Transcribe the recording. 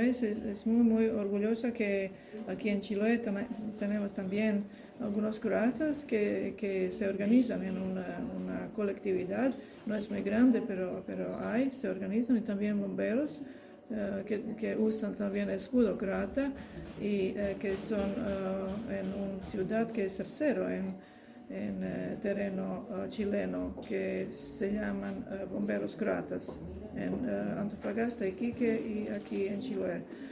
vez es muy orgullosa que aquí en Chiloé tenemos también algunos croatas que se organizan en una colectividad. No es muy grande, pero se organizan, y también bomberos que usan también el escudo croata y que son en una ciudad que es tercero en terreno chileno, que se llaman bomberos croatas en Antofagasta, Iquique y aquí en Chiloé.